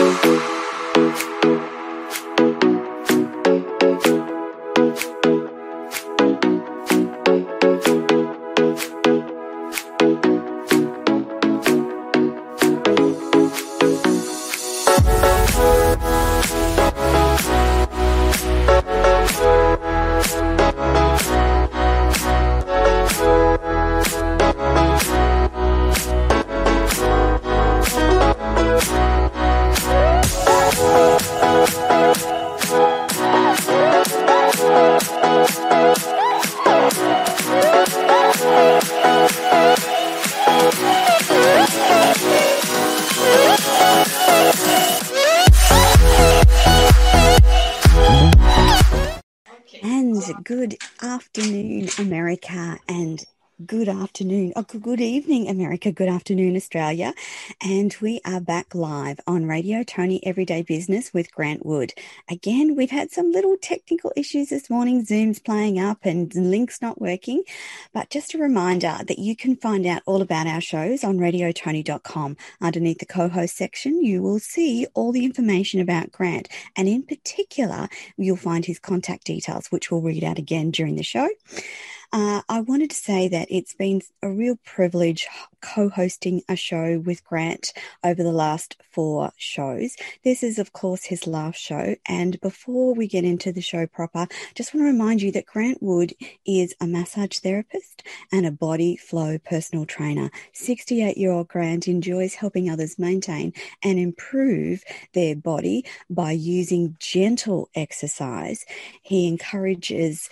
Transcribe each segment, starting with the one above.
And good afternoon, America, and good evening, America, good afternoon, Australia. And we are back live on Radio Tony Everyday Business with Grant Wood. Again, we've had some little technical issues this morning. Zoom's playing up and the link's not working. But just a reminder that you can find out all about our shows on radiotony.com. Underneath the co-host section, you will see all the information about Grant. And in particular, you'll find his contact details, which we'll read out again during the show. I wanted to say that it's been a real privilege co-hosting a show with Grant over the last 4 shows. This is, of course, his last show. And before we get into the show proper, just want to remind you that Grant Wood is a massage therapist and a body flow personal trainer. 68-year-old Grant enjoys helping others maintain and improve their body by using gentle exercise. He encourages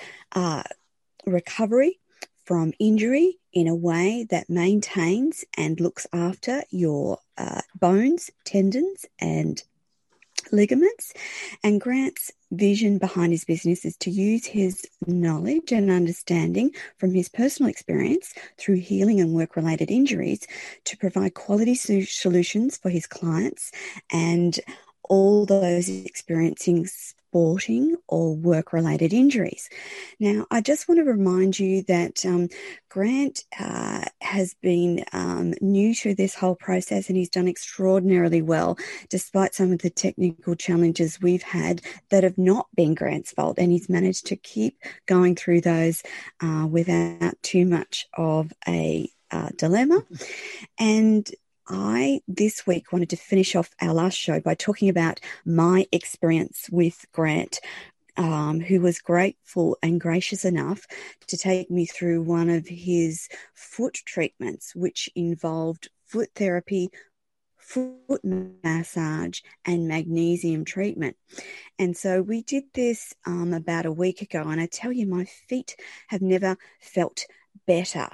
recovery from injury in a way that maintains and looks after your bones, tendons, and ligaments. And Grant's vision behind his business is to use his knowledge and understanding from his personal experience through healing and work-related injuries to provide quality solutions for his clients and all those experiencing sporting or work-related injuries. Now, I just want to remind you that Grant has been new to this whole process, and he's done extraordinarily well despite some of the technical challenges we've had that have not been Grant's fault, and he's managed to keep going through those without too much of a dilemma. And I, this week, wanted to finish off our last show by talking about my experience with Grant, who was grateful and gracious enough to take me through one of his foot treatments, which involved foot therapy, foot massage, and magnesium treatment. And so we did this about a week ago, and I tell you, my feet have never felt better.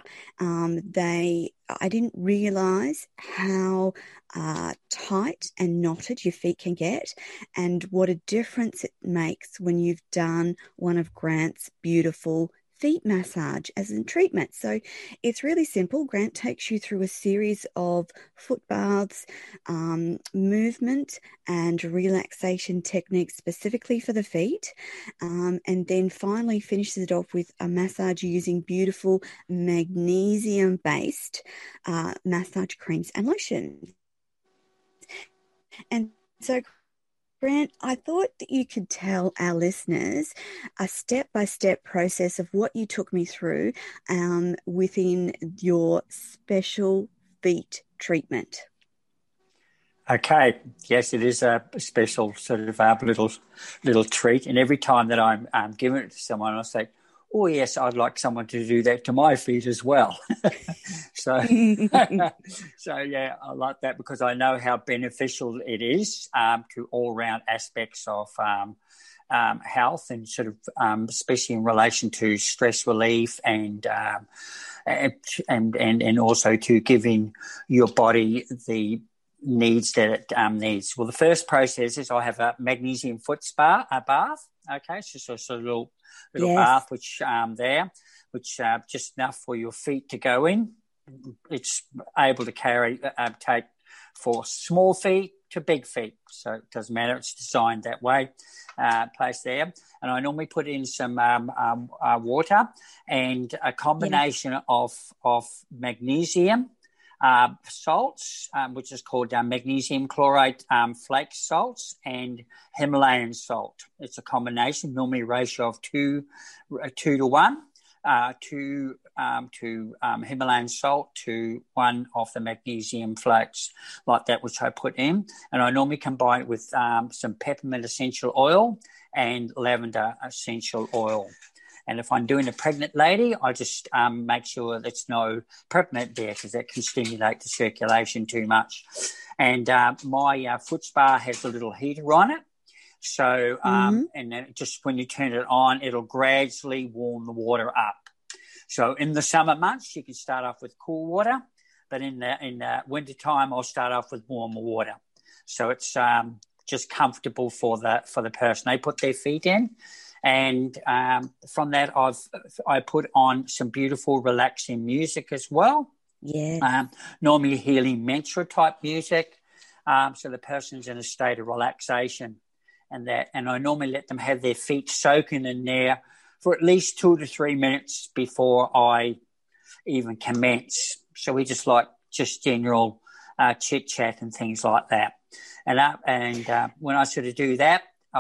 I didn't realize how tight and knotted your feet can get, and what a difference it makes when you've done one of Grant's beautiful feet massage as a treatment. So it's really simple. Grant takes you through a series of foot baths, movement and relaxation techniques specifically for the feet, and then finally finishes it off with a massage using beautiful magnesium-based massage creams and lotions. And so Grant, I thought that you could tell our listeners a step-by-step process of what you took me through within your special feet treatment. Okay, yes, it is a special sort of little treat, and every time that I'm giving it to someone, I say, "Oh yes, I'd like someone to do that to my feet as well." So yeah, I like that because I know how beneficial it is to all round aspects of health, and sort of especially in relation to stress relief and also to giving your body the needs that it needs. Well, the first process is I have a magnesium foot bath. Okay, it's just a little Yes. bath which just enough for your feet to go in. It's able to take for small feet to big feet, so it doesn't matter. It's designed that way, placed there. And I normally put in some water and a combination of magnesium salts, which is called magnesium chloride flake salts, and Himalayan salt. It's a combination, normally a ratio of 2 to 1, to Himalayan salt to 1 of the magnesium flakes, like that, which I put in. And I normally combine it with some peppermint essential oil and lavender essential oil. And if I'm doing a pregnant lady, I just make sure there's no peppermint there, because that can stimulate the circulation too much. And my foot spa has a little heater on it. So, and then just when you turn it on, it'll gradually warm the water up. So in the summer months, you can start off with cool water, but in the winter time, I'll start off with warmer water. So it's just comfortable for the person. They put their feet in. And from that, I put on some beautiful, relaxing music as well. Yeah. Normally healing mantra type music, so the person's in a state of relaxation, and I normally let them have their feet soaking in there for at least 2 to 3 minutes before I even commence. So we just general chit chat and things like that. And when I sort of do that,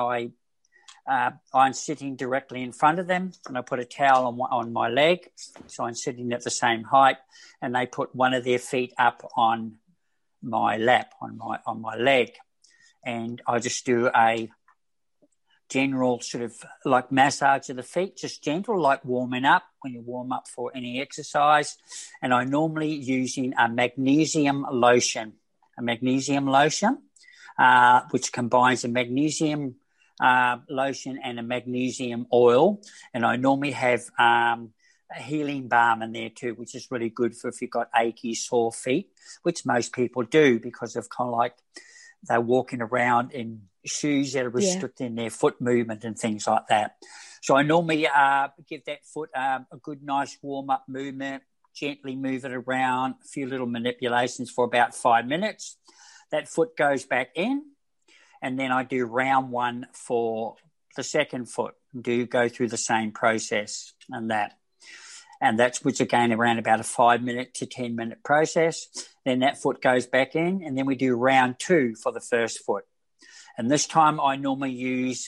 I'm sitting directly in front of them, and I put a towel on my leg, so I'm sitting at the same height, and they put one of their feet up on my lap, on my leg, and I just do a general sort of like massage of the feet, just gentle, like warming up when you warm up for any exercise. And I'm normally using a magnesium lotion, which combines a magnesium lotion and a magnesium oil, and I normally have a healing balm in there too, which is really good for if you've got achy, sore feet, which most people do because of kind of like they're walking around in shoes that are restricting their foot movement and things like that. So I normally give that foot a good, nice warm-up movement, gently move it around, a few little manipulations for about 5 minutes. That foot goes back in, and then I do round 1 for the second foot. Do go through the same process and that's which again around about a 5 minute to 10 minute process. Then that foot goes back in, and then we do round 2 for the first foot. And this time I normally use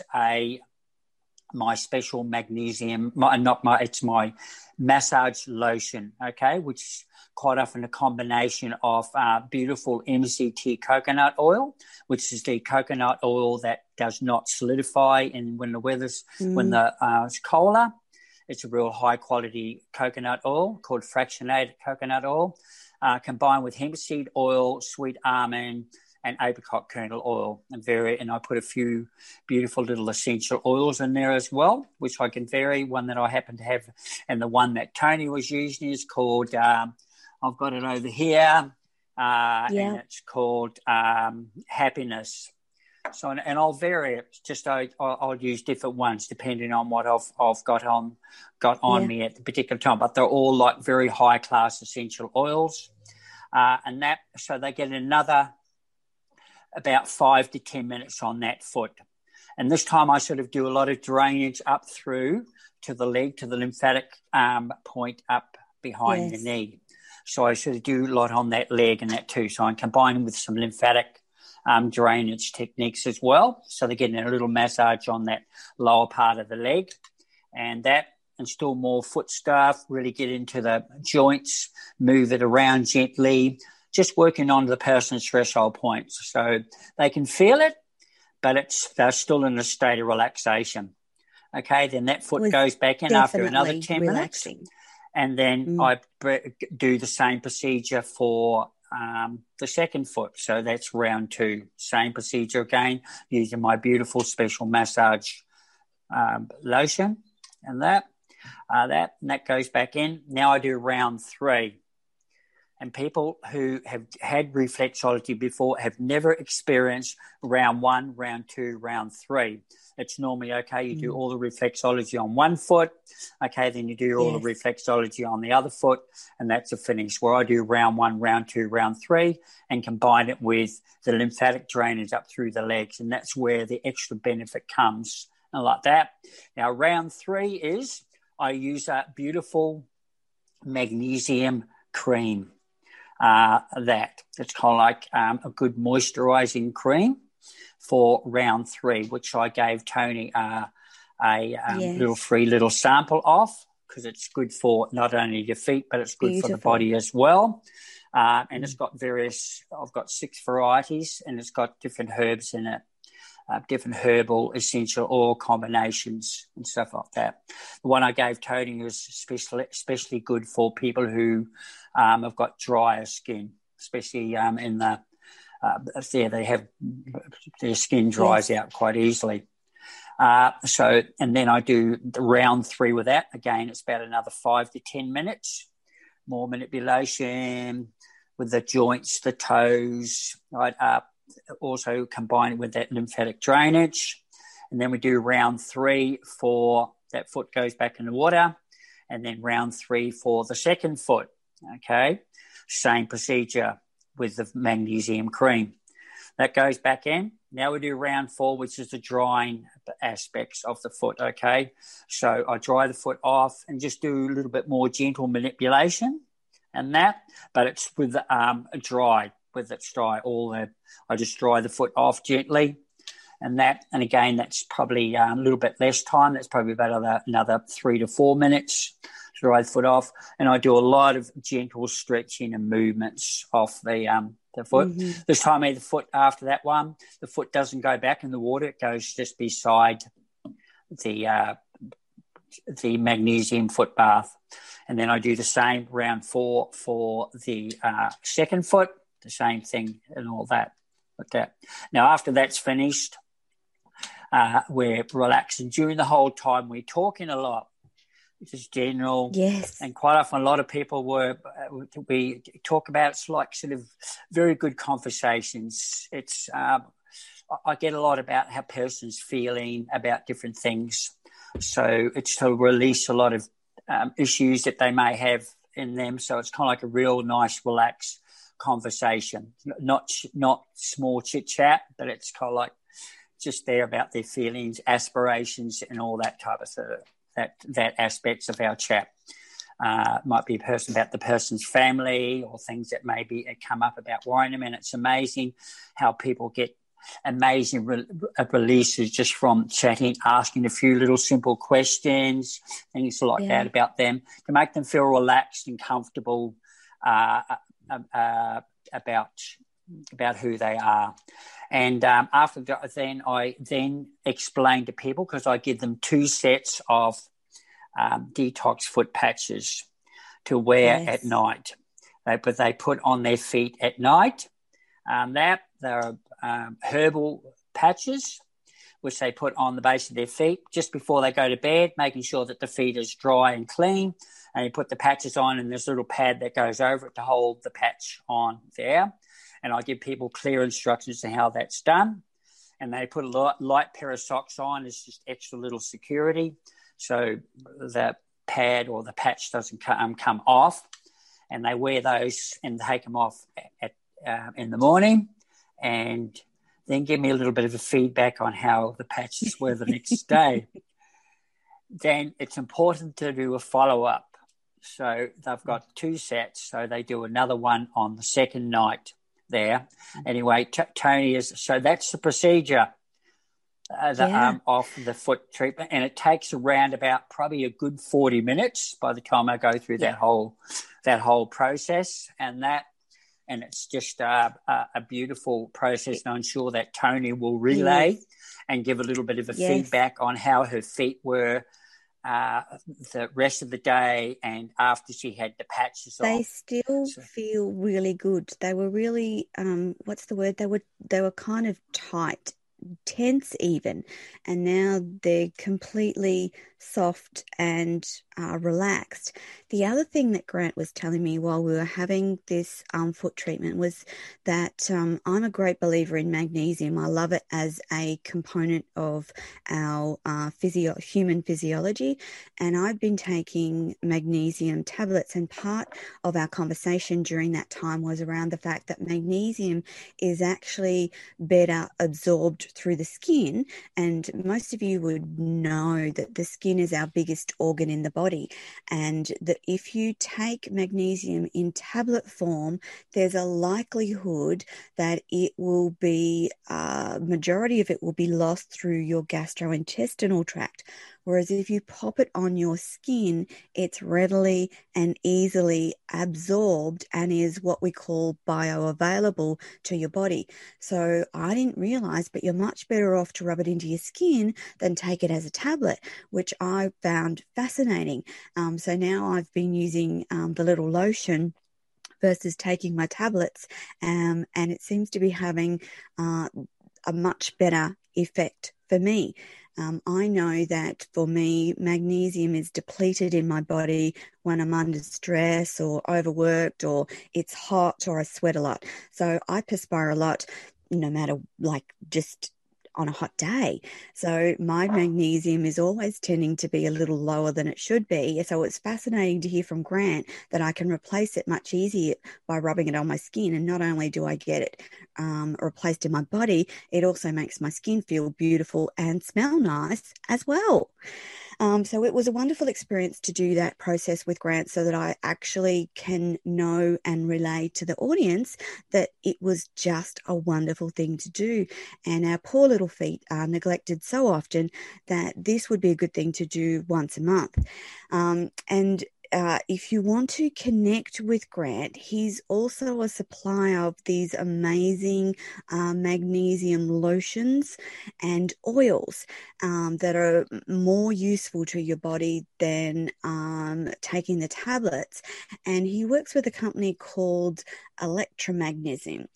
my special magnesium, it's my massage lotion, okay, which is quite often a combination of beautiful MCT coconut oil, which is the coconut oil that does not solidify, and when it's colder, it's a real high quality coconut oil called fractionated coconut oil, combined with hemp seed oil, sweet almond, and apricot kernel oil, and I put a few beautiful little essential oils in there as well, which I can vary. One that I happen to have, and the one that Tony was using is called, I've got it over here, and it's called Happiness. So, and I'll vary it. Just I'll use different ones depending on what I've got on me at the particular time. But they're all like very high class essential oils, and that so they get another about 5 to 10 minutes on that foot. And this time I sort of do a lot of drainage up through to the leg, to the lymphatic point up behind the knee. So I sort of do a lot on that leg and that too. So I'm combining with some lymphatic drainage techniques as well. So they're getting a little massage on that lower part of the leg, and still more foot stuff, really get into the joints, move it around gently, just working on the person's threshold points. So they can feel it, but they're still in a state of relaxation. Okay, then that foot goes back in after another 10 minutes. And then I do the same procedure for the second foot. So that's round 2. Same procedure again, using my beautiful special massage lotion and that goes back in. Now I do round 3. And people who have had reflexology before have never experienced round 1, round 2, round 3. It's normally, okay, you do all the reflexology on one foot, okay, then you do all the reflexology on the other foot, and that's a finish. Where I do round 1, round 2, round 3, and combine it with the lymphatic drainage up through the legs, and that's where the extra benefit comes, and like that. Now, round 3 is I use a beautiful magnesium cream. that. It's kind of like a good moisturising cream for round 3, which I gave Tony a Yes. free little sample of, because it's good for not only your feet, but it's good for the body as well. And it's got I've got 6 varieties, and it's got different herbs in it, different herbal essential oil combinations and stuff like that. The one I gave Tony was especially good for people who have got drier skin, especially in the they have their skin dries out quite easily. And then I do the round 3 with that. Again, it's about another 5 to 10 minutes, more manipulation with the joints, the toes. I'd also combine it with that lymphatic drainage. And then we do round 3 for that foot goes back in the water, and then round 3 for the second foot. Okay, same procedure with the magnesium cream. That goes back in. Now we do round 4, which is the drying aspects of the foot, okay? So I dry the foot off and just do a little bit more gentle manipulation and that, but it's with dry. I just dry the foot off gently and that. And again, that's probably a little bit less time. That's probably about another 3 to 4 minutes to dry the foot off. And I do a lot of gentle stretching and movements off the foot. Mm-hmm. This time the foot after that one, the foot doesn't go back in the water. It goes just beside the magnesium foot bath. And then I do the same round 4 for the second foot, the same thing and all that. Like that. Now, after that's finished, we're relaxing. During the whole time, we're talking a lot, which is general. Yes. And quite often a lot of people we talk about, it's like sort of very good conversations. It's I get a lot about how person's feeling about different things. So it's to release a lot of issues that they may have in them. So it's kind of like a real nice, relaxed conversation, not small chit chat, but it's kind of like just there about their feelings, aspirations, and all that type of stuff. That aspects of our chat. Might be a person about the person's family or things that maybe come up about worrying them. And it's amazing how people get amazing releases just from chatting, asking a few little simple questions, things like that about them to make them feel relaxed and comfortable about who they are. And after that, then I explain to people, because I give them 2 sets of detox foot patches to wear at night. They put on their feet at night. They're herbal patches, which they put on the base of their feet just before they go to bed, making sure that the feet is dry and clean. And you put the patches on, and there's a little pad that goes over it to hold the patch on there. And I give people clear instructions to how that's done. And they put a light pair of socks on. It's just extra little security, so the pad or the patch doesn't come off. And they wear those and take them off in the morning, and then give me a little bit of a feedback on how the patches were the next day. Then it's important to do a follow-up. So they've got 2 sets, so they do another one on the second night there. Anyway, Tony so that's the procedure of the foot treatment, and it takes around about probably a good 40 minutes by the time I go through that whole process, and it's just a beautiful process. And I'm sure that Tony will relay and give a little bit of a feedback on how her feet were the rest of the day and after she had the patches on. They still feel really good. They were really what's the word? They were kind of tight, tense even, and now they're completely soft and relaxed. The other thing that Grant was telling me while we were having this foot treatment was that I'm a great believer in magnesium. I love it as a component of our human physiology, and I've been taking magnesium tablets, and part of our conversation during that time was around the fact that magnesium is actually better absorbed through the skin, and most of you would know that the skin is our biggest organ in the body. body. And that if you take magnesium in tablet form, there's a likelihood that it will be, majority of it will be lost through your gastrointestinal tract. Whereas if you pop it on your skin, it's readily and easily absorbed and is what we call bioavailable to your body. So I didn't realize, but you're much better off to rub it into your skin than take it as a tablet, which I found fascinating. So now I've been using the little lotion versus taking my tablets, and it seems to be having a much better effect for me. I know that for me, magnesium is depleted in my body when I'm under stress or overworked or it's hot or I sweat a lot. So I perspire a lot, no matter, like, just on a hot day. So my magnesium is always tending to be a little lower than it should be. So it's fascinating to hear from Grant that I can replace it much easier by rubbing it on my skin. And not only do I get it replaced in my body, it also makes my skin feel beautiful and smell nice as well. So it was a wonderful experience to do that process with Grant so that I actually can know and relay to the audience that it was just a wonderful thing to do. And our poor little feet are neglected so often that this would be a good thing to do once a month. If you want to connect with Grant, he's also a supplier of these amazing magnesium lotions and oils that are more useful to your body than taking the tablets. And he works with a company called Electromagnesium,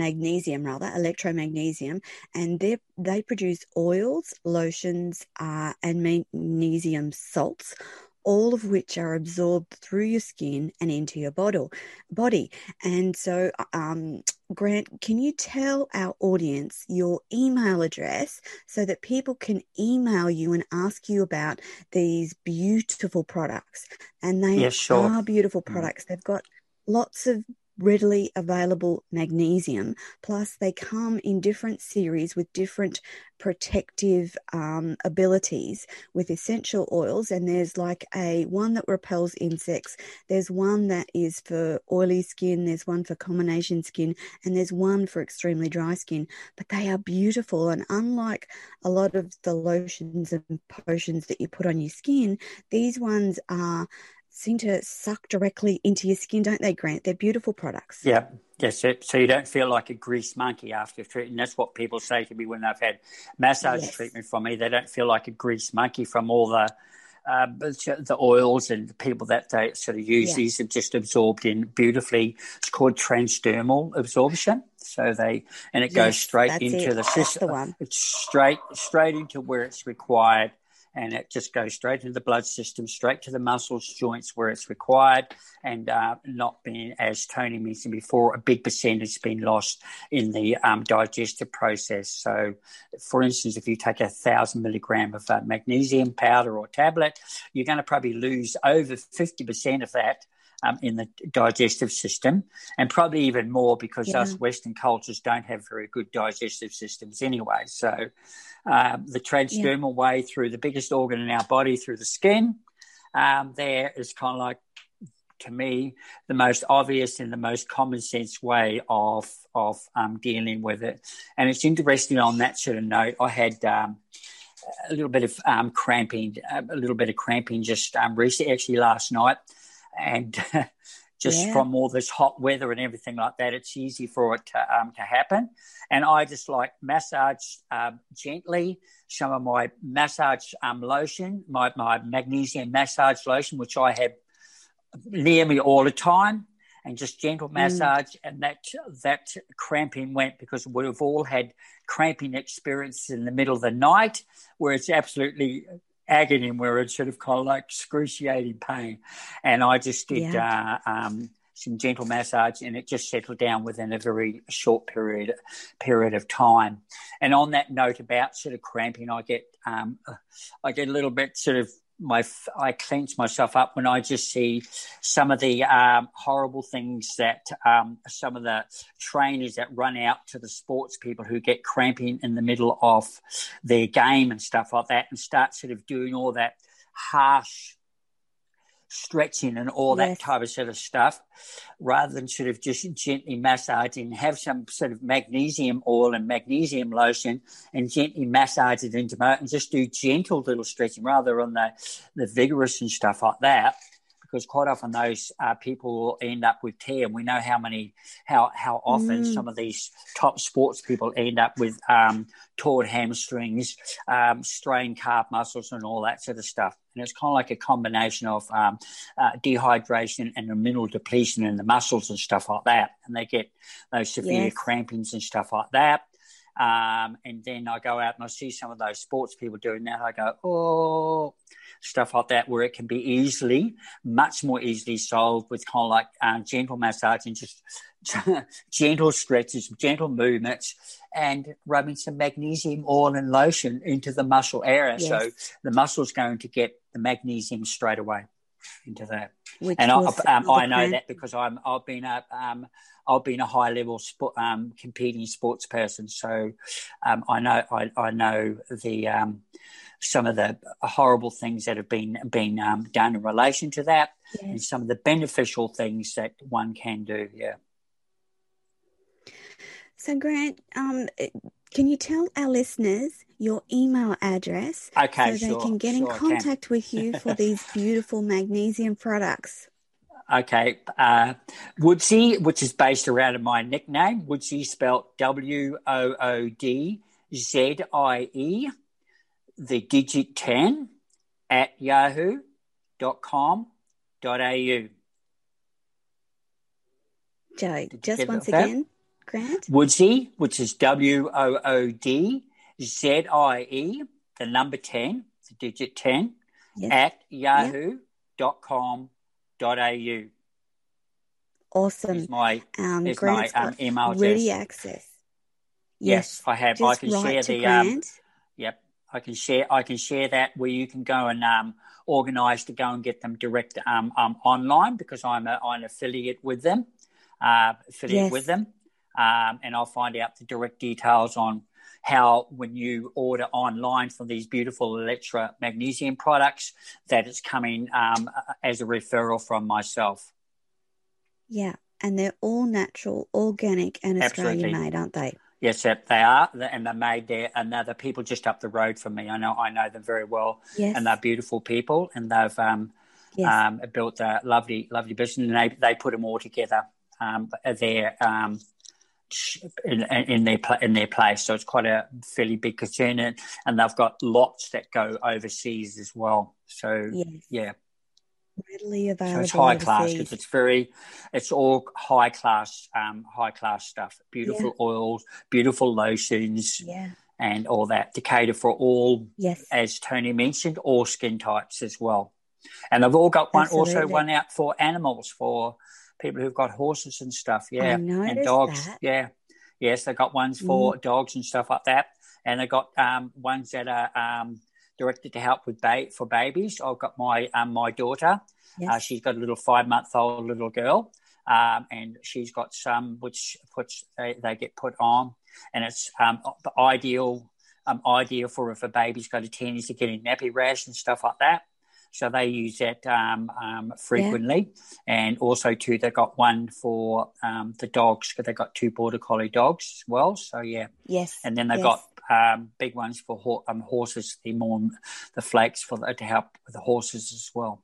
and they produce oils, lotions, and magnesium salts, all of which are absorbed through your skin and into your body. And so, Grant, can you tell our audience your email address so that people can email you and ask you about these beautiful products? And they are beautiful products. They've got lots of readily available magnesium, plus they come in different series with different protective abilities with essential oils. And there's like one that repels insects, there's one that is for oily skin, there's one for combination skin, and there's one for extremely dry skin. But they are beautiful, and unlike a lot of the lotions and potions that you put on your skin, these ones seem to suck directly into your skin, don't they, Grant? They're beautiful products. Yeah, yes. So you don't feel like a grease monkey after treatment. That's what people say to me when they've had massage treatment from me. They don't feel like a grease monkey from all the oils and the people that they sort of use. These are just absorbed in beautifully. It's called transdermal absorption. So it goes straight into the system. It's straight into where it's required. And it just goes straight into the blood system, straight to the muscles, joints where it's required, and not being, as Tony mentioned before, a big percentage being lost in the digestive process. So, for instance, if you take 1,000 milligram of magnesium powder or tablet, you're going to probably lose over 50% of that in the digestive system, and probably even more because us Western cultures don't have very good digestive systems anyway. So the transdermal way through the biggest organ in our body, through the skin, there is kind of like, to me, the most obvious and the most common sense way of dealing with it. And it's interesting on that sort of note, I had a little bit of cramping just recently, actually last night. And from all this hot weather and everything like that, it's easy for it to happen. And I just massage gently some of my massage lotion, my magnesium massage lotion, which I have near me all the time, and just gentle massage, and that cramping went, because we've all had cramping experiences in the middle of the night where it's absolutely agony, where it's sort of kind of like excruciating pain. And I just did some gentle massage, and it just settled down within a very short period of time. And on that note about sort of cramping, I get a little bit sort of, I clench myself up when I just see some of the horrible things that some of the trainers that run out to the sports people who get cramping in the middle of their game and stuff like that, and start sort of doing all that harsh stretching and all that type of sort of stuff, rather than sort of just gently massaging, have some sort of magnesium oil and magnesium lotion and gently massage it into and just do gentle little stretching rather than the vigorous and stuff like that. Because quite often those people will end up with tear, and we know how often some of these top sports people end up with torn hamstrings, strained calf muscles, and all that sort of stuff. And it's kind of like a combination of dehydration and a mineral depletion in the muscles and stuff like that, and they get those severe crampings and stuff like that. And then I go out and I see some of those sports people doing that. I go, oh, stuff like that, where it can be much more easily solved with kind of like gentle massage and just gentle stretches, gentle movements, and rubbing some magnesium oil and lotion into the muscle area. Yes. So the muscle's going to get the magnesium straight away into that. I know that because I've been a high level competing sports person, so I know the some of the horrible things that have been done in relation to that, and some of the beneficial things that one can do. Yeah. So Grant, can you tell our listeners your email address so they can get in contact with you for these beautiful magnesium products? Okay. Woodsy, which is based around my nickname, Woodsy spelled WOODZIE, the digit 10 at yahoo.com.au. Joe, just once again, Grant. Woodsy, which is WOODZIE, the number 10, the digit 10, at yahoo.com.au. Awesome. Is my email address. Ready access. Yes, I have. Just I can share the Grant. Yep. I can share that where you can go and organise to go and get them direct online, because I'm an affiliate with them. With them. And I'll find out the direct details on how, when you order online for these beautiful Electra magnesium products, that it's coming as a referral from myself. Yeah, and they're all natural, organic, and Australian made, aren't they? Yes, they are, and they're made there, and they're the people just up the road from me. I know them very well, and they're beautiful people, and they've built a lovely business, and they put them all together there in their place. So it's quite a fairly big concern, and they've got lots that go overseas as well. So readily available. So it's high class, because it's all high class stuff. Beautiful oils, beautiful lotions, and all that to cater for all. Yes, as Tony mentioned, all skin types as well. And they've all got one out for animals, for people who've got horses and stuff. Yeah, and dogs. That. Yeah, yes, they've got ones for dogs and stuff like that, and they've got ones that are directed to help with for babies. I've got my daughter. Yes. She's got a little 5-month-old little girl, and she's got some which they get put on, and it's ideal for if a baby's got a tendency to get a nappy rash and stuff like that. So they use that frequently, and also too they've got one for the dogs, because they've got 2 border collie dogs as well. So and then they've got big ones for horses. The flakes to help with the horses as well.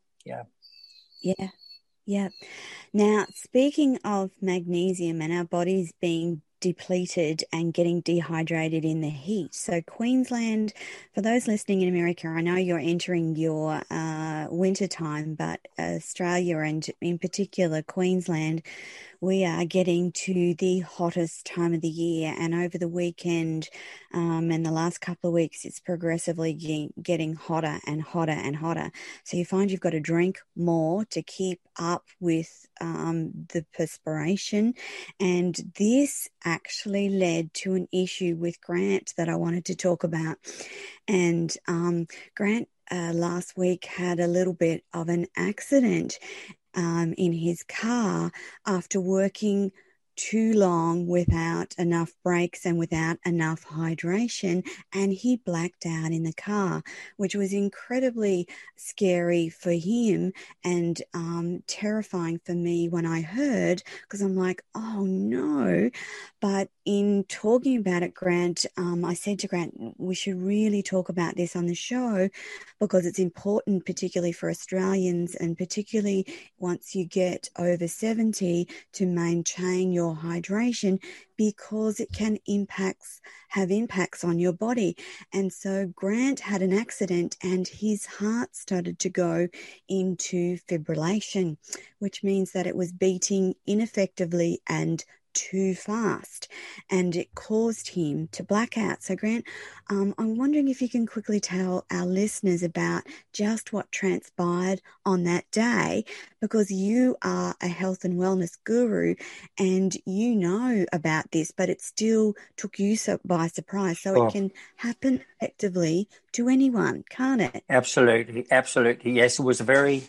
Yeah. Now, speaking of magnesium and our bodies being depleted and getting dehydrated in the heat. So Queensland, for those listening in America, I know you're entering your winter time, but Australia and in particular Queensland, we are getting to the hottest time of the year, and over the weekend and the last couple of weeks, it's progressively getting hotter and hotter and hotter. So you find you've got to drink more to keep up with the perspiration, and this actually led to an issue with Grant that I wanted to talk about. And Grant last week had a little bit of an accident in his car after working too long without enough breaks and without enough hydration, and he blacked out in the car, which was incredibly scary for him and terrifying for me when I heard, because I'm like, oh no. But in talking about it, Grant, I said to Grant, we should really talk about this on the show because it's important, particularly for Australians, and particularly once you get over 70, to maintain your hydration, because it can have impacts on your body. And so Grant had an accident and his heart started to go into fibrillation, which means that it was beating ineffectively and too fast, and it caused him to black out. So Grant, I'm wondering if you can quickly tell our listeners about just what transpired on that day, because you are a health and wellness guru and you know about this, but it still took you by surprise. So it can happen effectively to anyone, can't it? Absolutely. Yes, it was a very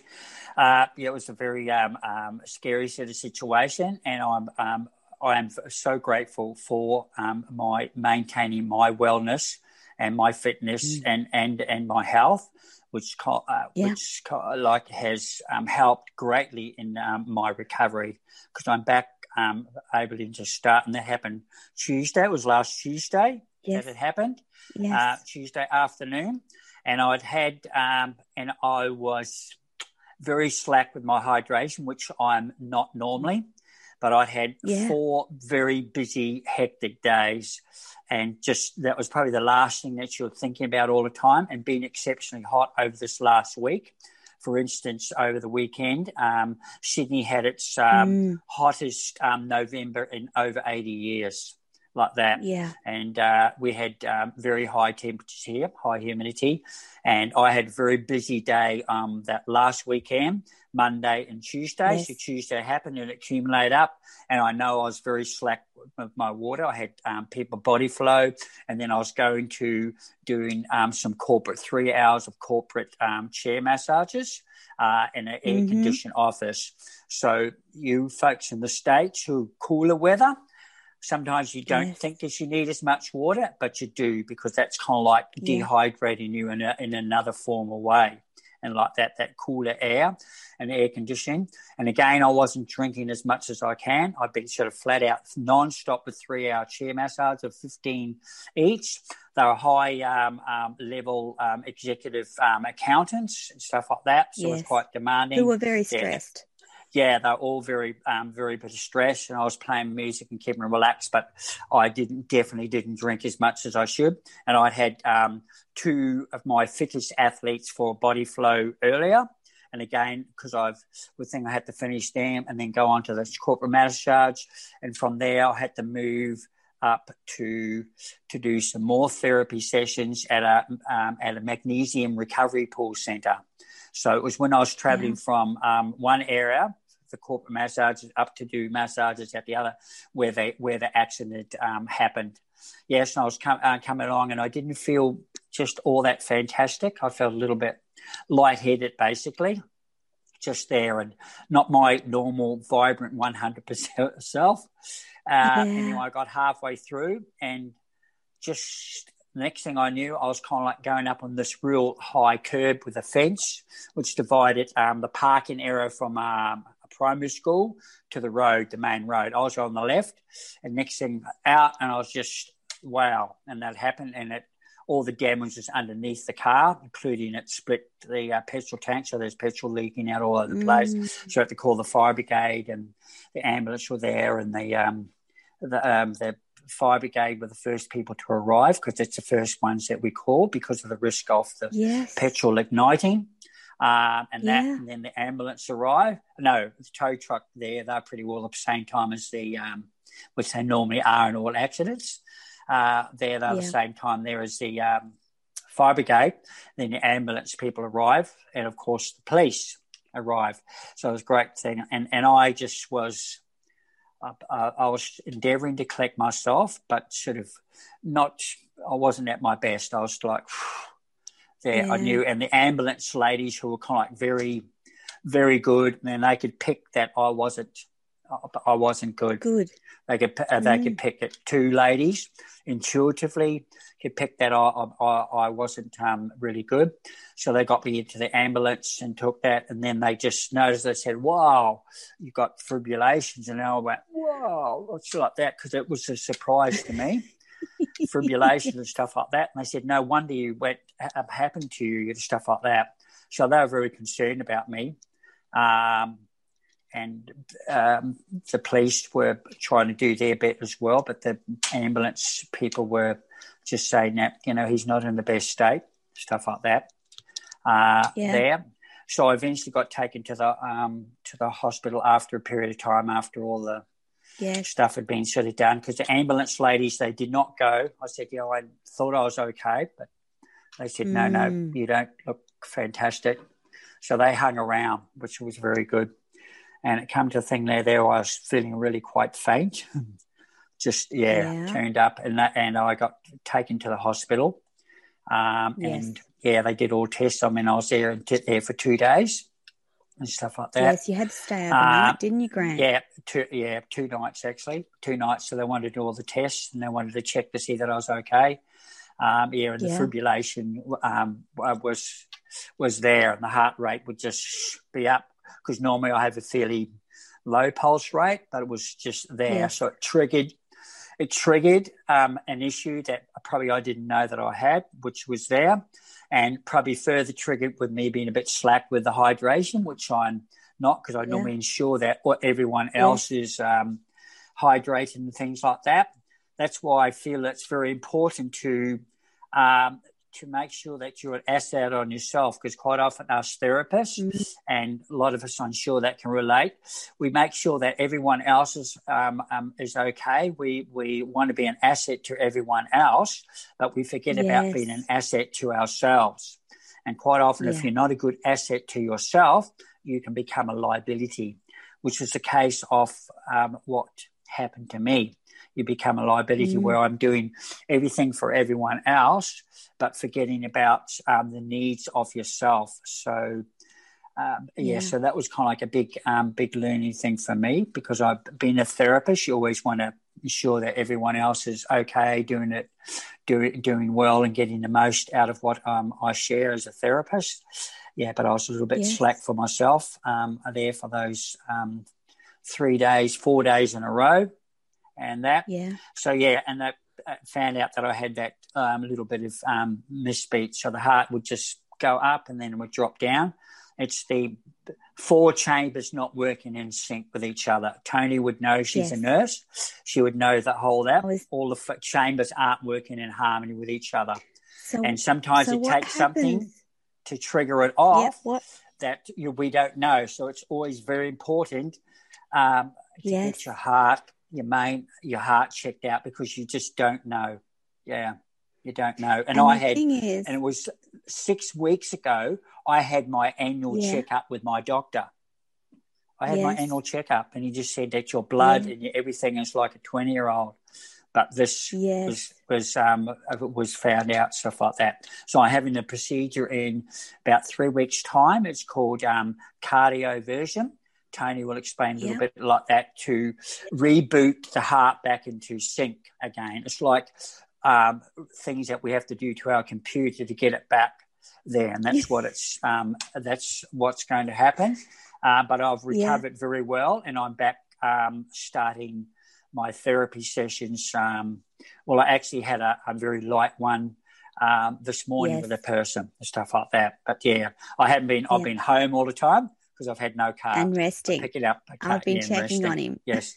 scary sort of situation, and I am so grateful for my maintaining my wellness and my fitness and my health, which has helped greatly in my recovery, because I'm back able to start, and that happened Tuesday. It was last Tuesday that it happened. Yes. Tuesday afternoon, and and I was very slack with my hydration, which I'm not normally. But I had 4 very busy, hectic days, and just that was probably the last thing that you're thinking about all the time, and being exceptionally hot over this last week. For instance, over the weekend, Sydney had its hottest November in over 80 years, like that. Yeah. And we had very high temperatures here, high humidity, and I had a very busy day that last weekend, Monday and Tuesday. Yes. So Tuesday happened and it accumulated up, and I know I was very slack with my water. I had people body flow, and then I was going to doing some 3 hours of corporate chair massages in an air-conditioned office. So you folks in the States who cooler weather, sometimes you don't think that you need as much water, but you do, because that's kind of like dehydrating you in another form of way. And like that cooler air and air conditioning. And again, I wasn't drinking as much as I can. I've been sort of flat out non-stop with 3-hour chair massages of 15 each. They were high level executive accountants and stuff like that. So it was quite demanding. Who were very stressed. Yeah, they're all very bit of stress, and I was playing music and keeping them relaxed, but I definitely didn't drink as much as I should. And I had 2 of my fittest athletes for Body Flow earlier, and again, because I had to finish them and then go on to the corporate massage, and from there I had to move up to do some more therapy sessions at a magnesium recovery pool centre. So it was when I was travelling from one area, the corporate massages, up to do massages at the other, where the accident happened. Yes, and I was coming along, and I didn't feel just all that fantastic. I felt a little bit lightheaded, basically, just there, and not my normal, vibrant 100% self. Anyway, I got halfway through, and just next thing I knew, I was kind of like going up on this real high curb with a fence, which divided the parking area from a primary school to the road, the main road. I was on the left, and next thing out, and I was just, wow. And that happened, and all the damage was underneath the car, including it split the petrol tank, so there's petrol leaking out all over the place. So I had to call the fire brigade, and the ambulance were there, and the fire brigade were the first people to arrive, because it's the first ones that we call because of the risk of the petrol igniting. And then the ambulance arrived. No, the tow truck there, they're pretty well at the same time as which they normally are in all accidents. They're the same time there as the fire brigade. Then the ambulance people arrive, and of course the police arrive. So it was a great thing. And I just was, I was endeavouring to collect myself, but sort of I wasn't at my best. I was like, I knew, and the ambulance ladies, who were kind of like very, very good, and they could pick that I wasn't I wasn't good. Good. They could pick it. Two ladies intuitively could pick that I wasn't really good. So they got me into the ambulance and took that, and then they just noticed, they said, wow, you've got fibrillations. And I went, wow, what's like that? Because it was a surprise to me. Fibrillation and stuff like that. And they said, no wonder what happened to you, stuff like that. So they were very concerned about me. And the police were trying to do their bit as well, but the ambulance people were just saying that, he's not in the best state, stuff like that. There. So I eventually got taken to the hospital after a period of time, after all the stuff had been sort of done, because the ambulance ladies, they did not go. I said, I thought I was okay, but they said, no, you don't look fantastic. So they hung around, which was very good. And it come to a thing there I was feeling really quite faint. Turned up, and I got taken to the hospital. And they did all tests. I mean, I was there for 2 days and stuff like that. Yes, you had to stay overnight, didn't you, Grant? Yeah, 2 nights actually. 2 nights. So they wanted to do all the tests, and they wanted to check to see that I was okay. And the fibrillation was there, and the heart rate would just be up, because normally I have a fairly low pulse rate, but it was just there. Yeah. So it triggered an issue that probably I didn't know that I had, which was there, and probably further triggered with me being a bit slack with the hydration, which I'm not, because I normally ensure that everyone else is hydrated and things like that. That's why I feel it's very important to make sure that you're an asset on yourself, because quite often us therapists, and a lot of us, I'm sure that can relate, we make sure that everyone else is okay. We want to be an asset to everyone else, but we forget about being an asset to ourselves. And quite often, if you're not a good asset to yourself, you can become a liability, which is the case of what happened to me. You become a liability where I'm doing everything for everyone else, but forgetting about the needs of yourself. So, so that was kind of like a big learning thing for me, because I've been a therapist. You always want to ensure that everyone else is okay, doing well, and getting the most out of what I share as a therapist. Yeah, but I was a little bit slack for myself there for those 3 days, 4 days in a row. And that, and that found out that I had that little bit of misbeat. So the heart would just go up and then it would drop down. It's the 4 chambers not working in sync with each other. Tony would know, she's a nurse. She would know all the chambers aren't working in harmony with each other. And sometimes it takes something to trigger it off that we don't know. So it's always very important to get your heart, your heart checked out, because you just don't know. Yeah, you don't know. And it was 6 weeks ago, I had my annual checkup with my doctor. I had my annual checkup, and he just said that your blood and everything is like a 20-year-old. But this was found out, stuff like that. So I'm having a procedure in about 3 weeks' time. It's called cardioversion. Tony will explain a little bit like that, to reboot the heart back into sync again. It's like things that we have to do to our computer to get it back there, and that's that's what's going to happen. But I've recovered very well, and I'm back starting my therapy sessions. I actually had a very light one this morning with a person and stuff like that. But I haven't been. I've been home all the time, because I've had no car. And resting. Pick it up. I've been checking on him. Yes.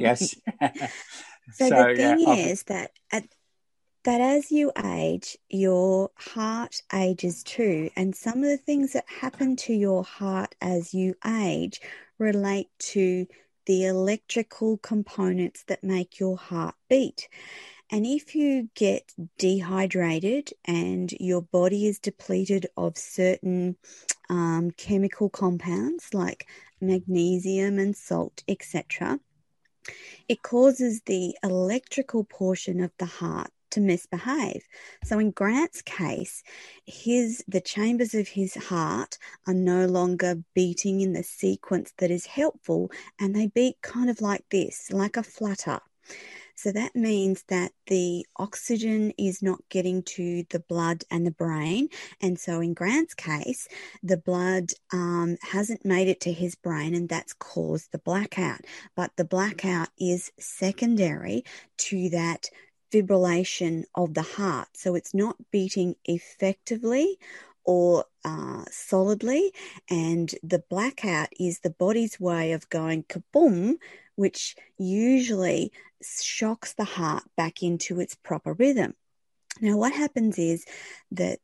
So the thing is that as you age, your heart ages too. And some of the things that happen to your heart as you age relate to the electrical components that make your heart beat. And if you get dehydrated and your body is depleted of certain chemical compounds like magnesium and salt, etc., it causes the electrical portion of the heart to misbehave. So in Grant's case, the chambers of his heart are no longer beating in the sequence that is helpful, and they beat kind of like this, like a flutter. So that means that the oxygen is not getting to the blood and the brain. And so in Grant's case, the blood hasn't made it to his brain, and that's caused the blackout. But the blackout is secondary to that fibrillation of the heart. So it's not beating effectively or solidly. And the blackout is the body's way of going kaboom, which usually shocks the heart back into its proper rhythm. Now, what happens is that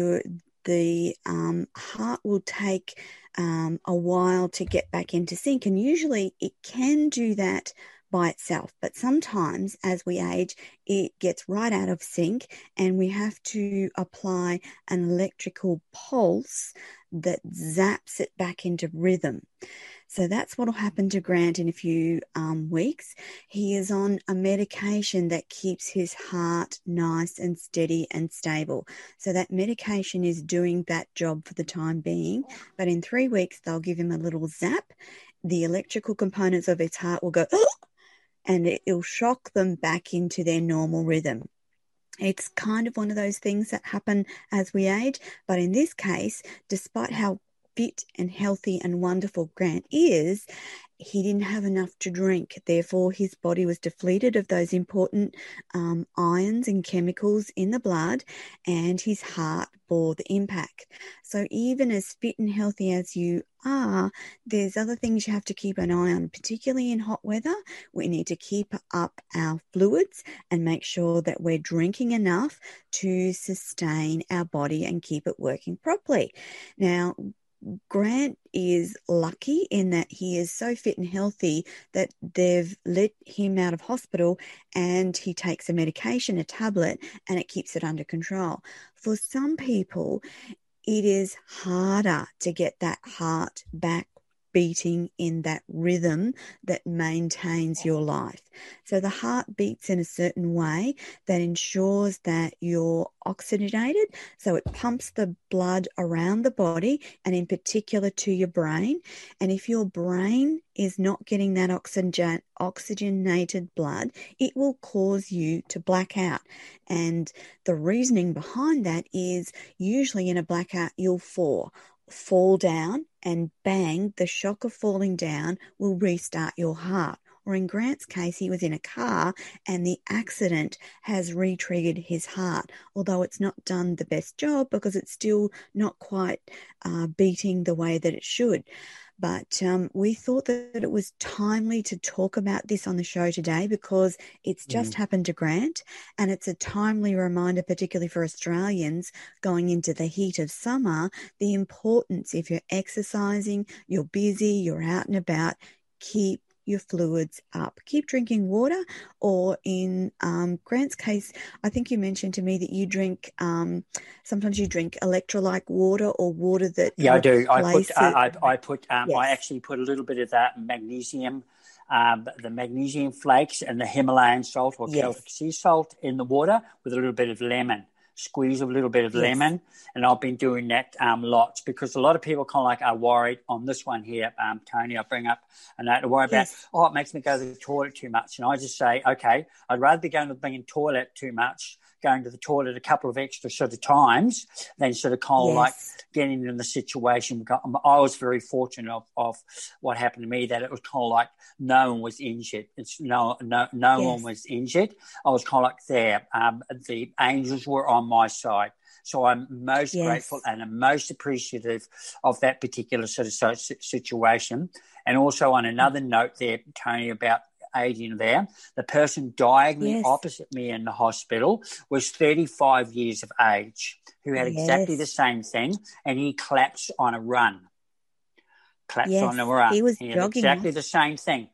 the heart will take a while to get back into sync, and usually it can do that by itself. But sometimes as we age, it gets right out of sync, and we have to apply an electrical pulse that zaps it back into rhythm. So that's what will happen to Grant in a few weeks. He is on a medication that keeps his heart nice and steady and stable. So that medication is doing that job for the time being. But in 3 weeks, they'll give him a little zap. The electrical components of his heart will go, and it'll shock them back into their normal rhythm. It's kind of one of those things that happen as we age. But in this case, despite how fit and healthy and wonderful Grant is, he didn't have enough to drink. Therefore, his body was depleted of those important ions and chemicals in the blood, and his heart bore the impact. So even as fit and healthy as you are, there's other things you have to keep an eye on, particularly in hot weather. We need to keep up our fluids and make sure that we're drinking enough to sustain our body and keep it working properly. Now, Grant is lucky in that he is so fit and healthy that they've let him out of hospital, and he takes a medication, a tablet, and it keeps it under control. For some people, it is harder to get that heart back beating in that rhythm that maintains your life. So the heart beats in a certain way that ensures that you're oxygenated. So it pumps the blood around the body, and in particular to your brain. And if your brain is not getting that oxygenated blood, it will cause you to black out. And the reasoning behind that is usually in a blackout, you'll fall down, and bang, the shock of falling down will restart your heart. Or in Grant's case, he was in a car and the accident has re-triggered his heart, although it's not done the best job because it's still not quite beating the way that it should. But we thought that it was timely to talk about this on the show today because it's just happened to Grant, and it's a timely reminder, particularly for Australians going into the heat of summer, the importance, if you're exercising, you're busy, you're out and about, keep your fluids up. Keep drinking water, or in Grant's case, I think you mentioned to me that you drink, sometimes you drink electrolyte water or water that... Yeah, I do. Yes. I actually put a little bit of that magnesium, the magnesium flakes and the Himalayan salt or Celtic sea salt in the water with a little bit of lemon. Squeeze a little bit of lemon, and I've been doing that lots because a lot of people kind of like are worried on this one here, Tony, I bring up, and I worry about, it makes me go to the toilet too much. And I just say, okay, I'd rather be going to the toilet too much, going to the toilet a couple of extra sort of times than sort of kind of like getting in the situation. I was very fortunate of what happened to me, that it was kind of like no one was injured. No one was injured. I was kind of like there. The angels were on my side. So I'm most grateful and I'm most appreciative of that particular sort of situation. And also on another note there, Tony, about aging there, the person diagnosed opposite me in the hospital was 35 years of age, who had exactly the same thing, and he collapsed on a run. He was he jogging. Had exactly the same thing,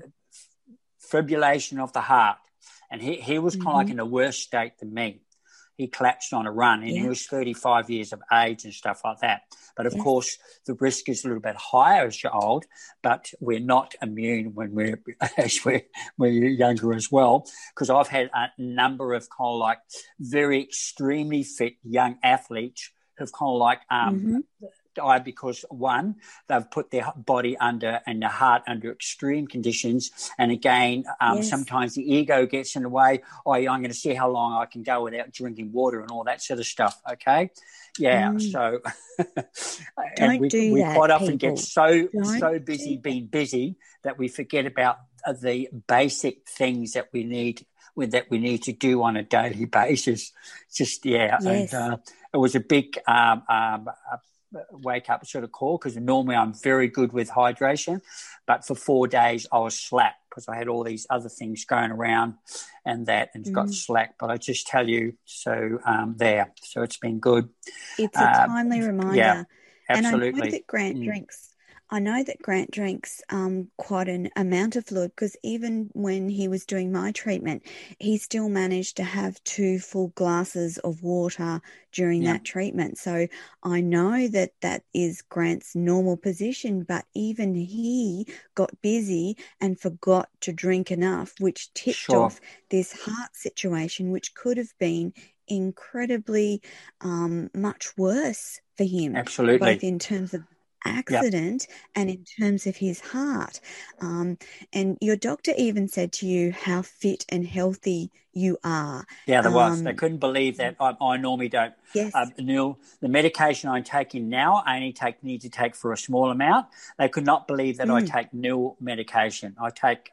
fibrillation of the heart. And he was kind of like in a worse state than me. he collapsed on a run, and he was 35 years of age and stuff like that. But, of course, the risk is a little bit higher as you're old, but we're not immune when we're younger as well, because I've had a number of kind of like very extremely fit young athletes who've kind of like died because, one, they've put their body under and their heart under extreme conditions. And again, sometimes the ego gets in the way. Oh, yeah, I'm going to see how long I can go without drinking water and all that sort of stuff. Okay. Yeah. So and we quite often get so busy being busy that we forget about the basic things that we need to do on a daily basis. Just, And it was a big wake up sort of call, because normally I'm very good with hydration, but for 4 days I was slack because I had all these other things going around and got slack. But I just tell you, so it's been good. It's a timely reminder. Yeah, absolutely. And I know that Grant drinks quite an amount of fluid, because even when he was doing my treatment, he still managed to have 2 full glasses of water during that treatment. So I know that is Grant's normal position, but even he got busy and forgot to drink enough, which tipped off this heart situation, which could have been incredibly much worse for him. Absolutely. Both in terms of accident and in terms of his heart. And your doctor even said to you how fit and healthy you are. Yeah, there was. They couldn't believe that. I normally don't. Yes. The medication I'm taking now, I only need to take for a small amount. They could not believe that I take nil medication. I take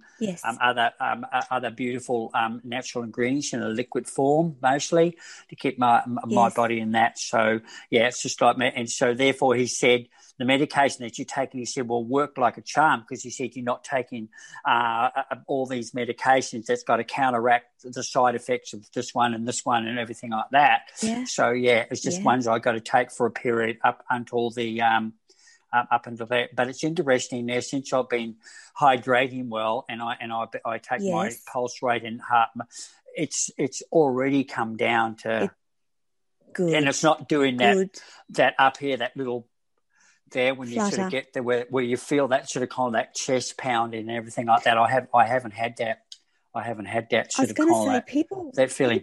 other beautiful natural ingredients in a liquid form, mostly, to keep my body in that. So, it's just like me. And so, therefore, he said, the medication that you're taking, he said, will work like a charm, because he said you're not taking all these medications that's got to counteract the side effects of this one and everything like that. Yeah. So, it's just ones I got to take for a period up until that. But it's interesting there, since I've been hydrating well and I take my pulse rate and heart, it's already come down to good. And it's not doing that up here, that little there when you Flutter. sort of get there where you feel that sort of kind of that chest pounding and everything like that. I haven't had that. I haven't had that sort of kind of that feeling.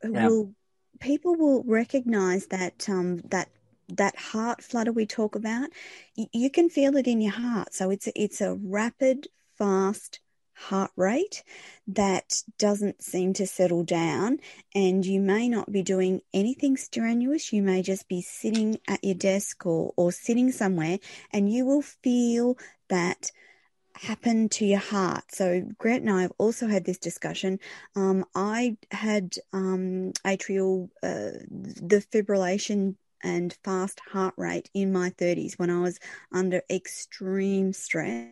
People will recognise that that heart flutter we talk about. You can feel it in your heart. So it's a rapid, fast heart rate that doesn't seem to settle down, and you may not be doing anything strenuous. You may just be sitting at your desk or sitting somewhere, and you will feel that happen to your heart. So Grant and I have also had this discussion. I had atrial defibrillation and fast heart rate in my 30s when I was under extreme stress.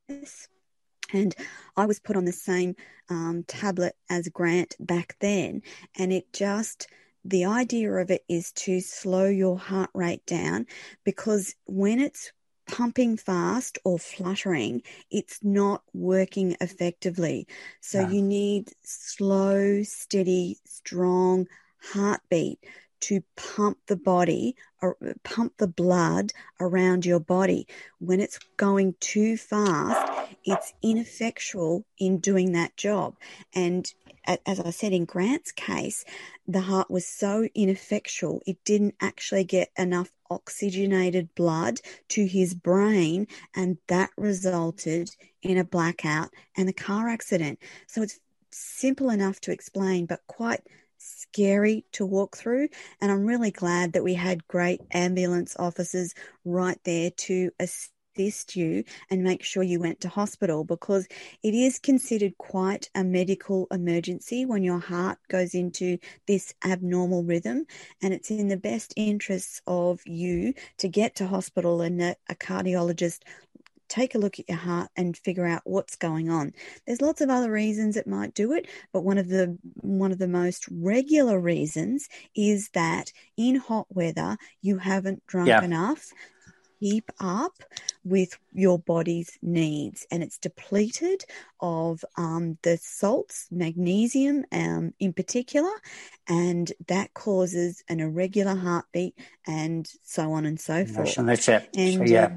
And I was put on the same tablet as Grant back then. And the idea of it is to slow your heart rate down, because when it's pumping fast or fluttering, it's not working effectively. So you need slow, steady, strong heartbeat to pump the body or pump the blood around your body. When it's going too fast, it's ineffectual in doing that job. And as I said, in Grant's case, the heart was so ineffectual, it didn't actually get enough oxygenated blood to his brain, and that resulted in a blackout and a car accident. So it's simple enough to explain, but quite scary to walk through. And I'm really glad that we had great ambulance officers right there to assist you and make sure you went to hospital, because it is considered quite a medical emergency when your heart goes into this abnormal rhythm, and it's in the best interests of you to get to hospital and a cardiologist take a look at your heart and figure out what's going on. There's lots of other reasons it might do it, but one of the most regular reasons is that in hot weather you haven't drunk enough. keep up with your body's needs, and it's depleted of the salts, magnesium in particular, and that causes an irregular heartbeat and so on and so forth. And that's it. And so, yeah.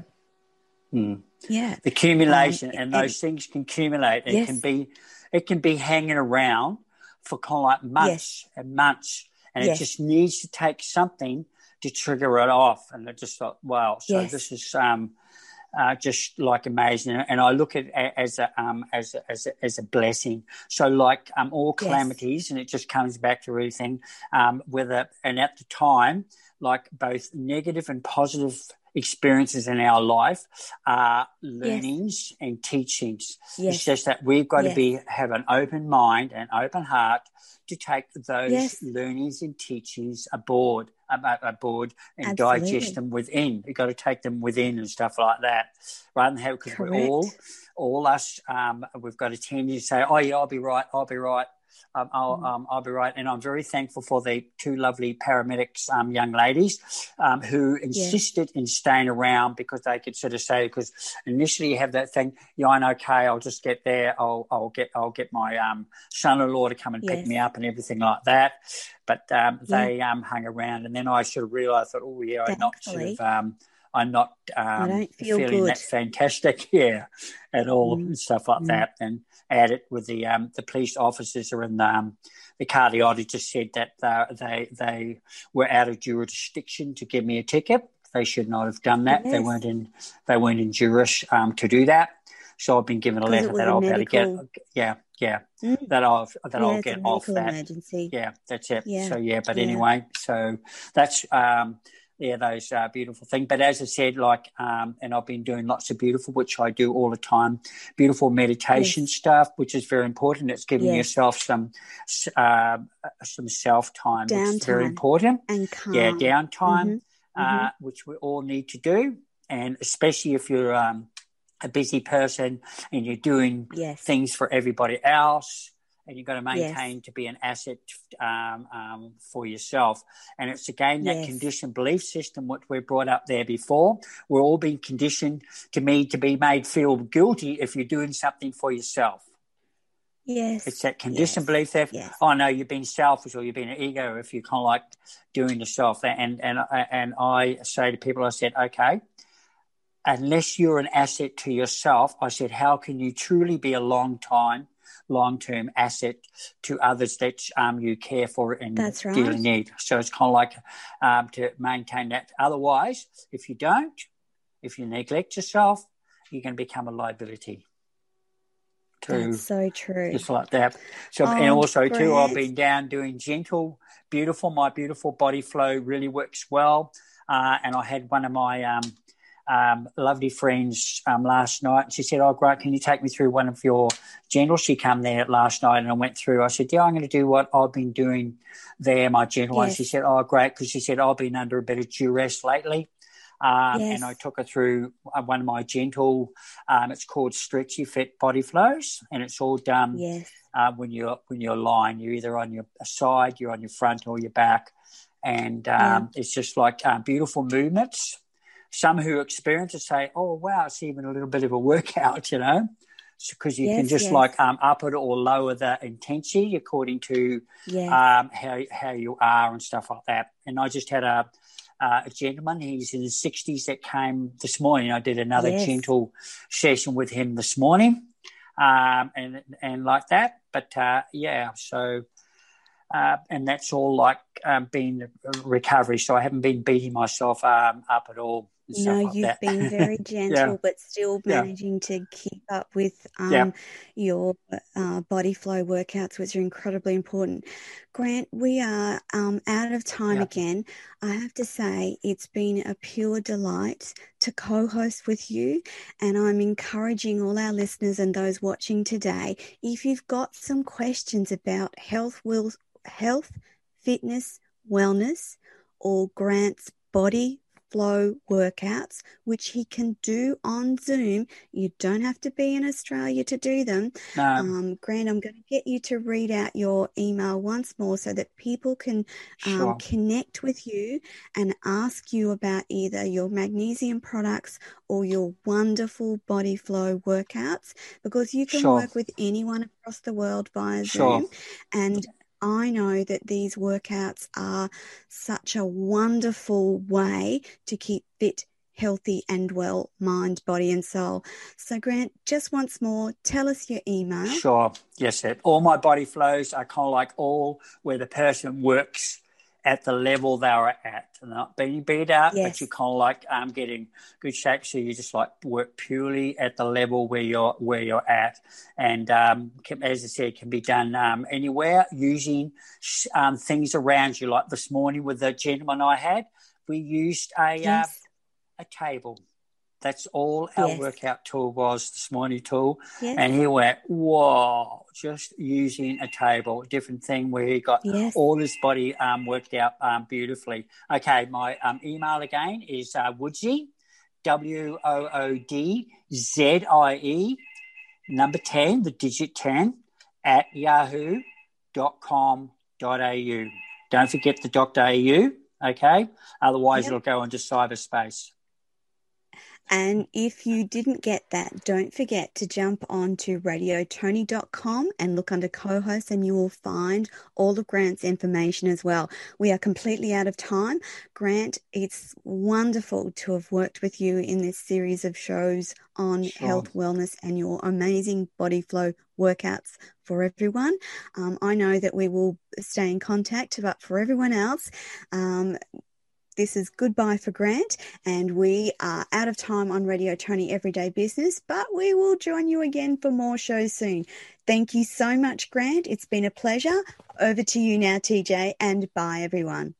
Yeah. The accumulation, and those things can accumulate. Yes. It can be hanging around for kind of like months and months, and it just needs to take something to trigger it off. And I just thought, wow, so this is just like amazing. And I look at it as a blessing. So like all calamities, and it just comes back to everything, and at the time, like both negative and positive experiences in our life are learnings and teachings. It's just that we've got to have an open mind and open heart to take those learnings and teachings aboard and digest them within. You've got to take them within and stuff like that, rather than have, because we're all us, we've got a tendency to say, oh yeah, I'll be right. I'll be right. And I'm very thankful for the two lovely paramedics, young ladies, who insisted in staying around, because they could sort of say, because initially you have that thing, I'm okay, I'll just get there, I'll get my son-in-law to come and pick me up and everything like that. But they hung around, and then I sort of realised that, I'm not I don't feel feeling good. that fantastic, at all, and stuff like that. And at it with the police officers are in the cardiologist said that they were out of jurisdiction to give me a ticket. They should not have done that. They weren't in juris to do that. So I've been given a letter that I'll be able to get. That I'll get off that. Emergency. Yeah, that's it. Yeah. So anyway, so that's those beautiful things. But as I said, like, and I've been doing lots of beautiful, which I do all the time, beautiful meditation stuff, which is very important. It's giving yourself some self time, which is very important. And calm. Yeah, downtime, which we all need to do, and especially if you're a busy person and you're doing things for everybody else. And you've got to maintain to be an asset for yourself. And it's again that conditioned belief system, what we're brought up there before. We're all being conditioned to be made feel guilty if you're doing something for yourself. Yes. It's that conditioned belief that, oh no, you're being selfish or you're being an ego if you're kind of like doing yourself. And I say to people, I said, okay, unless you're an asset to yourself, I said, how can you truly be a long-term asset to others that you care for and dearly need? So it's kind of like to maintain that. Otherwise, if you neglect yourself, you're going to become a liability. That's so true. Just like that. So, and also too, I've been down doing gentle, beautiful. My beautiful body flow really works well. And I had one of my lovely friends last night, and she said, oh great, can you take me through one of your gentle? She came there last night and I went through. I said, I'm going to do what I've been doing there, my gentle one. She said, oh great, because she said, I've been under a bit of duress lately. And I took her through one of my gentle, it's called Stretchy Fit Body Flows, and it's all done when you're lying. You're either on your side, you're on your front or your back, and it's just like beautiful movements. Some who experience it say, oh, wow, it's even a little bit of a workout, because you can just like up it or lower the intensity according to how you are and stuff like that. And I just had a gentleman, he's in his 60s, that came this morning. I did another gentle session with him this morning and like that. But, so... and that's all like been recovery. So I haven't been beating myself up at all. No, like you've been very gentle, but still managing to keep up with your body flow workouts, which are incredibly important. Grant, we are out of time again. I have to say it's been a pure delight to co-host with you, and I'm encouraging all our listeners and those watching today, if you've got some questions about health, fitness, wellness, or Grant's body flow workouts, which he can do on Zoom. You don't have to be in Australia to do them. Grant, I'm going to get you to read out your email once more so that people can Sure. connect with you and ask you about either your magnesium products or your wonderful body flow workouts, because you can work with anyone across the world via Zoom. And I know that these workouts are such a wonderful way to keep fit, healthy and well, mind, body and soul. So Grant, just once more, tell us your email. Sure. Yes, all my body flows are kind of like all where the person works at the level they are at. They're not being beat up, but you're kind of like getting good shape. So you just like work purely at the level where you're at. And as I said, can be done anywhere using things around you. Like this morning with the gentleman I had, we used a table. That's all our workout tool was, this morning tool. And he went, whoa, just using a table, different thing where he got all his body worked out beautifully. Okay, my email again is Woodsie, WOODZIE, number 10, the digit 10, at yahoo.com.au. Don't forget the .au, okay? Otherwise it'll go into cyberspace. And if you didn't get that, don't forget to jump on to radiotony.com and look under co-hosts, and you will find all of Grant's information as well. We are completely out of time. Grant, it's wonderful to have worked with you in this series of shows on health, wellness and your amazing body flow workouts for everyone. I know that we will stay in contact, but for everyone else, this is goodbye for Grant, and we are out of time on Radio Tony Everyday Business, but we will join you again for more shows soon. Thank you so much, Grant. It's been a pleasure. Over to you now, TJ, and bye, everyone.